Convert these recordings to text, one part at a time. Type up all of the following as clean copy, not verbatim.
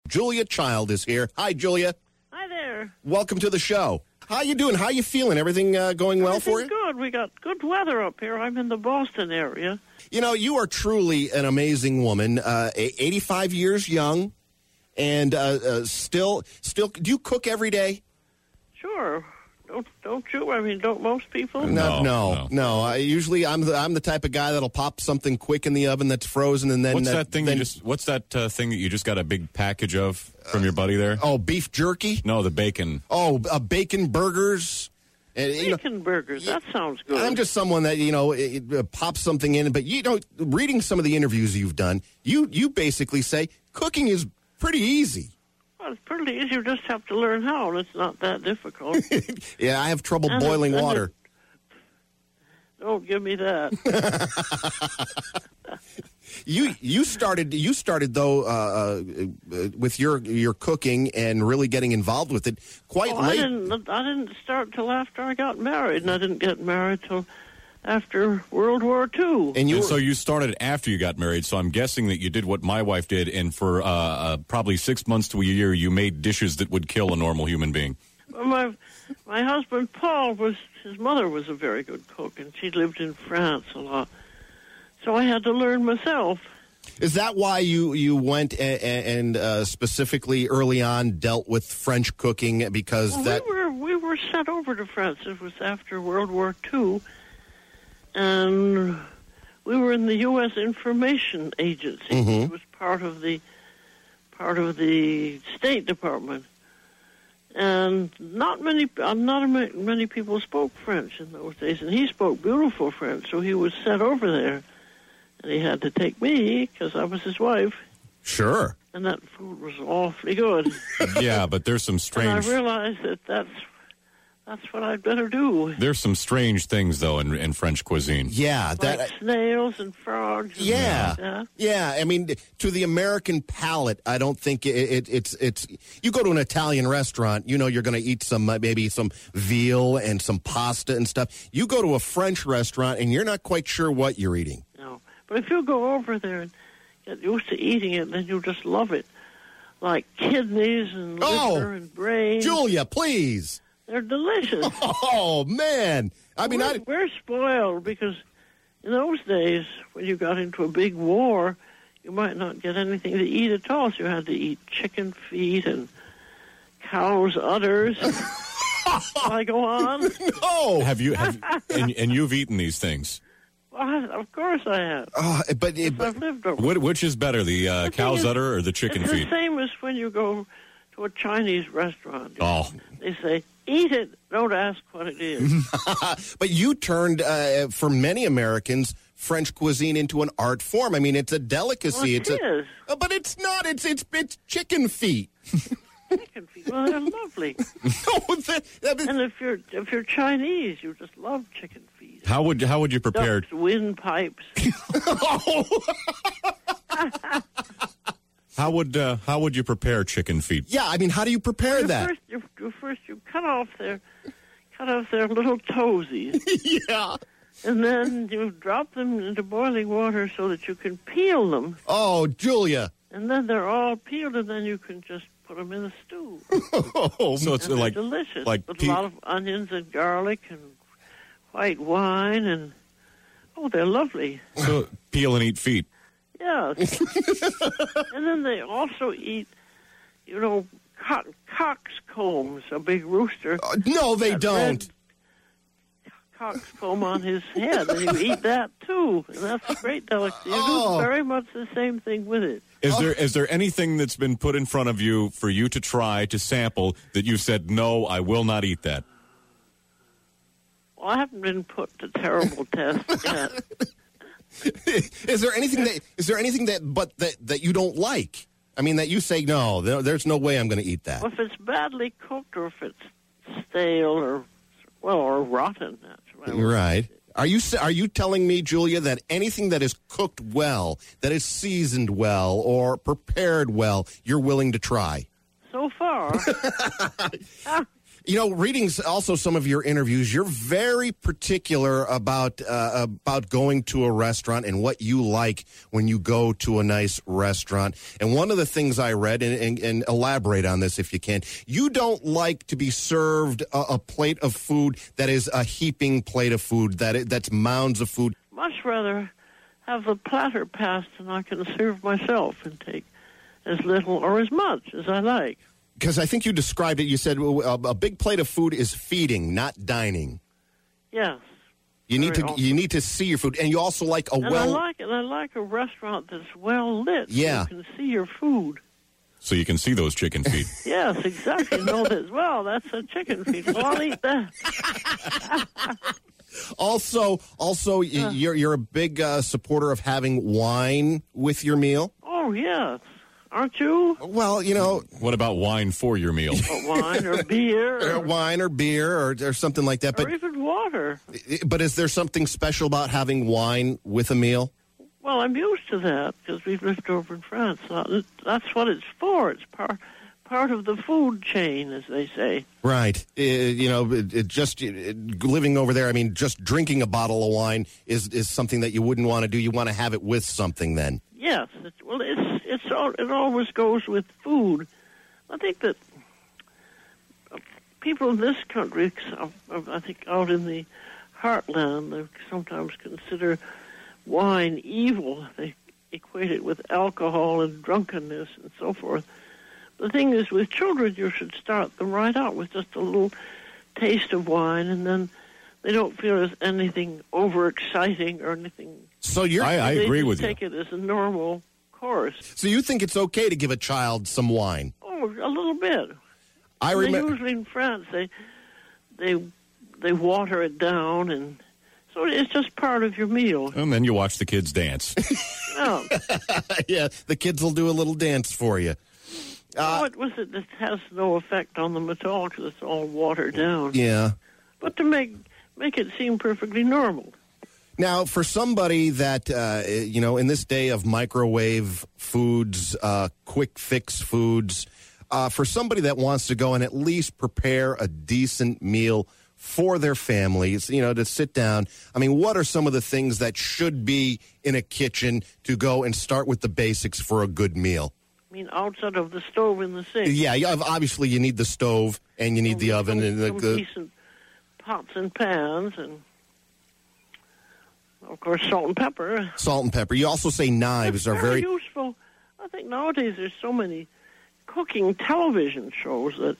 Julia Child is here. Hi, Julia. Hi there. Welcome to the show. How you doing? How you feeling? Everything going well for you? Good. We got good weather up here. I'm in the Boston area. You know, you are truly an amazing woman. 85 years young, and still. Do you cook every day? Sure. Don't you? I mean, don't most people? No. I'm the type of guy that'll pop something quick in the oven that's frozen, and then what's that thing that you just got a big package of from your buddy there? Oh, beef jerky? No, the bacon. Oh, bacon burgers. Bacon burgers. That sounds good. I'm just someone that pops something in, but reading some of the interviews you've done, you basically say cooking is pretty easy. Well, it's pretty easy. You just have to learn how, and it's not that difficult. Yeah, I have trouble boiling water. Don't give me that. You started though with your cooking and really getting involved with it quite late. I didn't start till after I got married, and I didn't get married till after World War II. And so you started after you got married, so I'm guessing that you did what my wife did, and for probably 6 months to a year, you made dishes that would kill a normal human being. Well, my husband, Paul, his mother was a very good cook, and she lived in France a lot. So I had to learn myself. Is that why you went and specifically early on dealt with French cooking? Because we were sent over to France. It was after World War II. And we were in the U.S. Information Agency. Mm-hmm. It was part of the State Department, and not many people spoke French in those days. And he spoke beautiful French, so he was sent over there, and he had to take me because I was his wife. Sure. And that food was awfully good. Yeah, but there's some strange. And I realized that's what I'd better do. There's some strange things, though, in French cuisine. Yeah. Like snails and frogs. And yeah. Yeah. I mean, to the American palate, I don't think it's you go to an Italian restaurant, you're going to eat maybe some veal and some pasta and stuff. You go to a French restaurant, and you're not quite sure what you're eating. No. But if you go over there and get used to eating it, then you'll just love it. Like kidneys and liver and brains. Julia, please. They're delicious. Oh, man. I mean, we're spoiled because in those days, when you got into a big war, you might not get anything to eat at all. So you had to eat chicken feet and cow's udders. I go on? No. And you've eaten these things? Well, of course I have. I've lived over. Which is better, the cow's udder or the chicken feet? It's the same as when you go to a Chinese restaurant. Oh. They say, eat it, don't ask what it is. But you turned, for many Americans, French cuisine into an art form. I mean, it's a delicacy. Well, it is. But it's not. It's chicken feet. Chicken feet. Well, they're lovely. And if you're Chinese, you just love chicken feet. How would you prepare? Ducks, windpipes. How would you prepare chicken feet? Yeah, I mean, how do you prepare that? First, you cut off their little toesies. Yeah. And then you drop them into boiling water so that you can peel them. Oh, Julia. And then they're all peeled, and then you can just put them in a stew. So it's like delicious, with a lot of onions and garlic and white wine, and they're lovely. So peel and eat feet. Yes. And then they also eat, coxcombs, a big rooster. No, they don't. Coxcomb on his head, and you eat that too. And that's a great delicacy. You do very much the same thing with it. Is there anything that's been put in front of you for you to try, to sample, that you said, no, I will not eat that? Well, I haven't been put to terrible tests yet. Is there anything that you don't like? I mean, that you say, no, there's no way I'm going to eat that. Well, if it's badly cooked or if it's stale or rotten, that's what I would right. Are you telling me, Julia, that anything that is cooked well, that is seasoned well, or prepared well, you're willing to try? So far. You know, reading also some of your interviews, you're very particular about going to a restaurant and what you like when you go to a nice restaurant. And one of the things I read, and elaborate on this if you can, you don't like to be served a plate of food that is a heaping plate of food, that's mounds of food. Much rather have the platter passed and I can serve myself and take as little or as much as I like. Because I think you described it, you said a big plate of food is feeding, not dining. Yes. You need to see your food, and you also like I like a restaurant that's well lit. Yeah. So you can see your food. So you can see those chicken feet. Yes, exactly. No, that's a chicken feet. Well, I'll eat that. Also, you're a big supporter of having wine with your meal. Oh yes. Aren't you? Well, you know. What about wine for your meal? Wine or beer. Wine or beer or something like that. Or even water. But is there something special about having wine with a meal? Well, I'm used to that because we've lived over in France. That's what it's for. It's part of the food chain, as they say. Right. Living over there, I mean, just drinking a bottle of wine is something that you wouldn't want to do. You want to have it with something then. Yes. It always goes with food. I think that people in this country, I think out in the heartland, they sometimes consider wine evil. They equate it with alcohol and drunkenness and so forth. The thing is, with children, you should start them right out with just a little taste of wine, and then they don't feel there's anything overexciting or anything. So I agree with you. They take it as a normal course. So you think it's okay to give a child some wine? Oh, a little bit. I remember. Usually in France, they water it down, and so it's just part of your meal. And then you watch the kids dance. Oh. Yeah, the kids will do a little dance for you. What was it that has no effect on them at all because it's all watered down? Yeah. But to make it seem perfectly normal. Now, for somebody that, in this day of microwave foods, quick fix foods, for somebody that wants to go and at least prepare a decent meal for their families, to sit down, I mean, what are some of the things that should be in a kitchen to go and start with the basics for a good meal? I mean, outside of the stove in the sink. Yeah, obviously you need the stove and you need the oven and some decent pots and pans and, of course, salt and pepper. Salt and pepper. You also say knives are very useful. I think nowadays there's so many cooking television shows that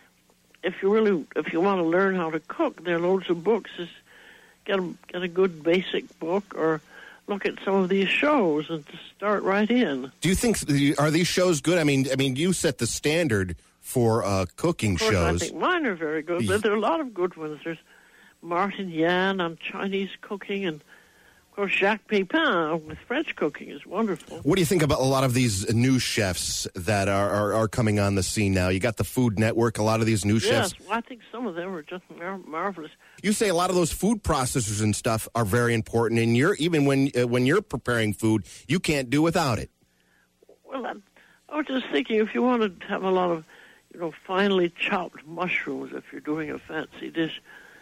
if you want to learn how to cook, there are loads of books. Just get a good basic book or look at some of these shows and just start right in. Do you think, are these shows good? I mean, you set the standard for cooking shows. I think mine are very good, but there are a lot of good ones. There's Martin Yan on Chinese cooking, and of course Jacques Pépin with French cooking is wonderful. What do you think about a lot of these new chefs that are coming on the scene now? You got the Food Network, a lot of these new chefs. Yes, well, I think some of them are just marvelous. You say a lot of those food processors and stuff are very important, and even when you're preparing food, you can't do without it. Well, I was just thinking, if you want to have a lot of, finely chopped mushrooms, if you're doing a fancy dish,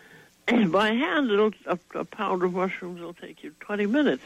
and by hand, a pound of mushrooms will take you 20 minutes.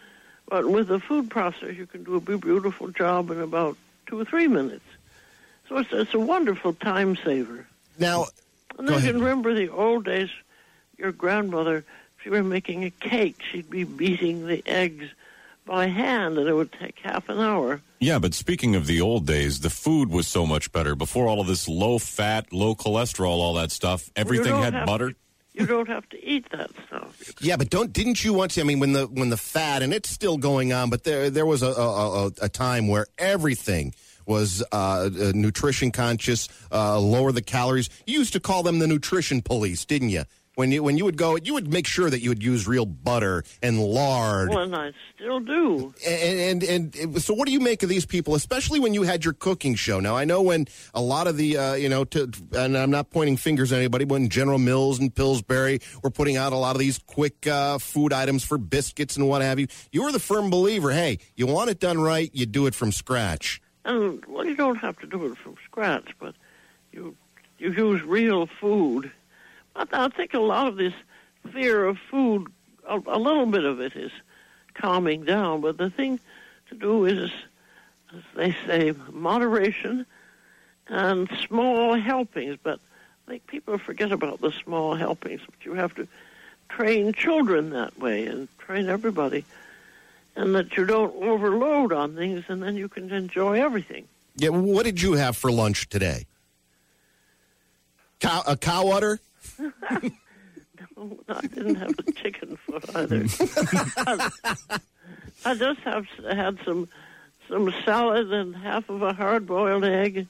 But with a food processor, you can do a beautiful job in about 2 or 3 minutes. So it's a wonderful time saver. Now, and I can remember the old days. Your grandmother, if she were making a cake, she'd be beating the eggs by hand, and it would take half an hour. Yeah, but speaking of the old days, the food was so much better. Before all of this low-fat, low-cholesterol, all that stuff, everything had butter. You don't have to eat that stuff. Yeah, but didn't you want to? I mean, when the fat, and it's still going on, but there was a time where everything was nutrition conscious, lower the calories. You used to call them the nutrition police, didn't you? When you would go, you would make sure that you would use real butter and lard. Well, and I still do. And so what do you make of these people, especially when you had your cooking show? Now, I know when a lot of the, and I'm not pointing fingers at anybody, but when General Mills and Pillsbury were putting out a lot of these quick food items for biscuits and what have you, you were the firm believer, hey, you want it done right, you do it from scratch. And, well, you don't have to do it from scratch, but you you use real food. But I think a lot of this fear of food, a little bit of it is calming down. But the thing to do is, as they say, moderation and small helpings. But I think people forget about the small helpings. But you have to train children that way and train everybody. And that you don't overload on things, and then you can enjoy everything. Yeah, what did you have for lunch today? A cow udder? No, I didn't have the chicken foot either. I just had some salad and half of a hard-boiled egg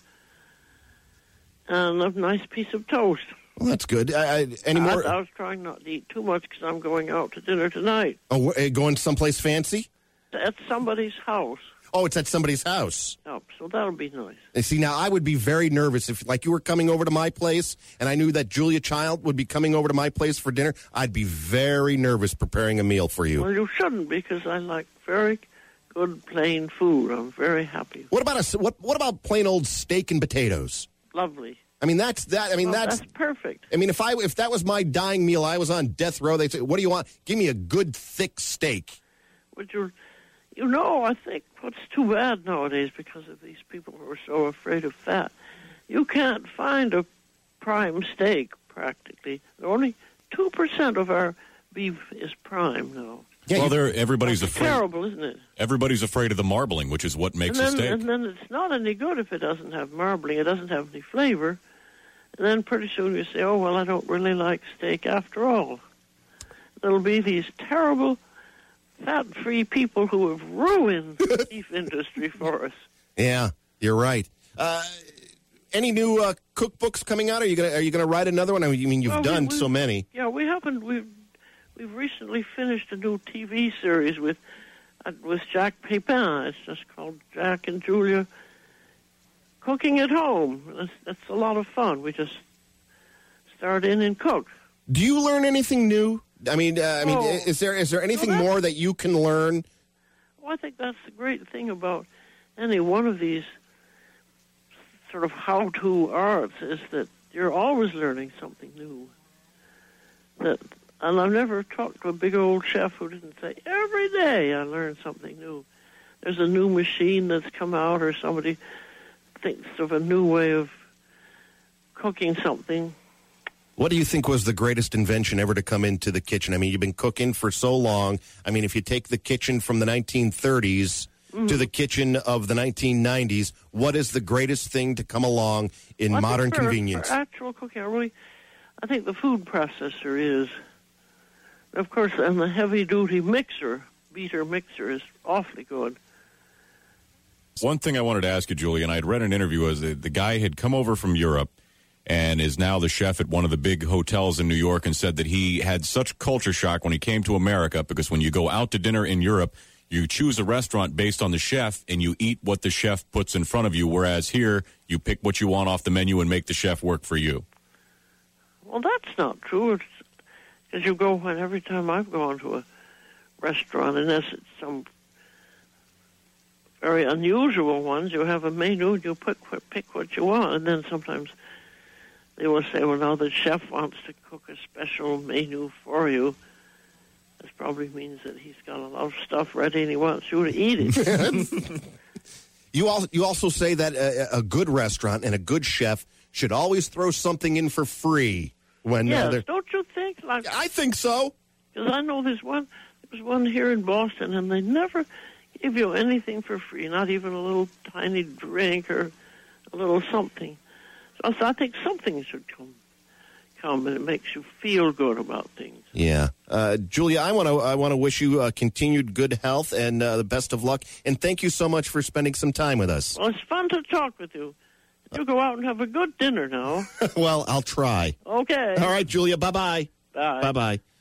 and a nice piece of toast. Well, that's good. Any more? I was trying not to eat too much because I'm going out to dinner tonight. Oh, going someplace fancy? At somebody's house. Oh, it's at somebody's house. Oh, so that'll be nice. And see, now I would be very nervous if, like, you were coming over to my place and I knew that Julia Child would be coming over to my place for dinner. I'd be very nervous preparing a meal for you. Well, you shouldn't, because I like very good plain food. I'm very happy. What about plain old steak and potatoes? Lovely. I mean, that's perfect. I mean, if that was my dying meal, I was on death row, they'd say, "What do you want? Give me a good thick steak." Would you? You know, I think what's too bad nowadays, because of these people who are so afraid of fat, you can't find a prime steak, practically. Only 2% of our beef is prime now. Yeah, well, everybody's afraid. Terrible, isn't it? Everybody's afraid of the marbling, which is what makes a steak. And then it's not any good if it doesn't have marbling. It doesn't have any flavor. And then pretty soon you say, oh, well, I don't really like steak after all. There'll be these terrible fat-free people who have ruined the beef industry for us. Yeah, you're right. Any new cookbooks coming out? Are you gonna write another one? I mean, you've done so many. Yeah, we haven't. We've recently finished a new TV series with Jack Pepin. It's just called Jack and Julia Cooking at Home. That's a lot of fun. We just start in and cook. Do you learn anything new? I mean, is there anything more that you can learn? Well, I think that's the great thing about any one of these sort of how-to arts, is that you're always learning something new. And I've never talked to a big old chef who didn't say, every day I learn something new. There's a new machine that's come out, or somebody thinks of a new way of cooking something. What do you think was the greatest invention ever to come into the kitchen? I mean, you've been cooking for so long. I mean, if you take the kitchen from the 1930s to the kitchen of the 1990s, what is the greatest thing to come along in modern convenience? For actual cooking, I think the food processor is. Of course, and the heavy-duty beater mixer is awfully good. One thing I wanted to ask you, Julie, and I had read an interview as the guy had come over from Europe and is now the chef at one of the big hotels in New York, and said that he had such culture shock when he came to America, because when you go out to dinner in Europe, you choose a restaurant based on the chef and you eat what the chef puts in front of you, whereas here you pick what you want off the menu and make the chef work for you. Well, that's not true. Because you go, and every time I've gone to a restaurant, unless it's some very unusual ones, you have a menu and you pick what you want, and then sometimes they will say, well, now the chef wants to cook a special menu for you. This probably means that he's got a lot of stuff ready and he wants you to eat it. You also say that a good restaurant and a good chef should always throw something in for free. Yes, don't you think? I think so. Because I know there was one here in Boston, and they never give you anything for free, not even a little tiny drink or a little something. So I think something should come, and it makes you feel good about things. Yeah, Julia, I want to wish you continued good health and the best of luck, and thank you so much for spending some time with us. Well, it's fun to talk with you. You go out and have a good dinner now. Well, I'll try. Okay. All right, Julia. Bye-bye. Bye. Bye-bye.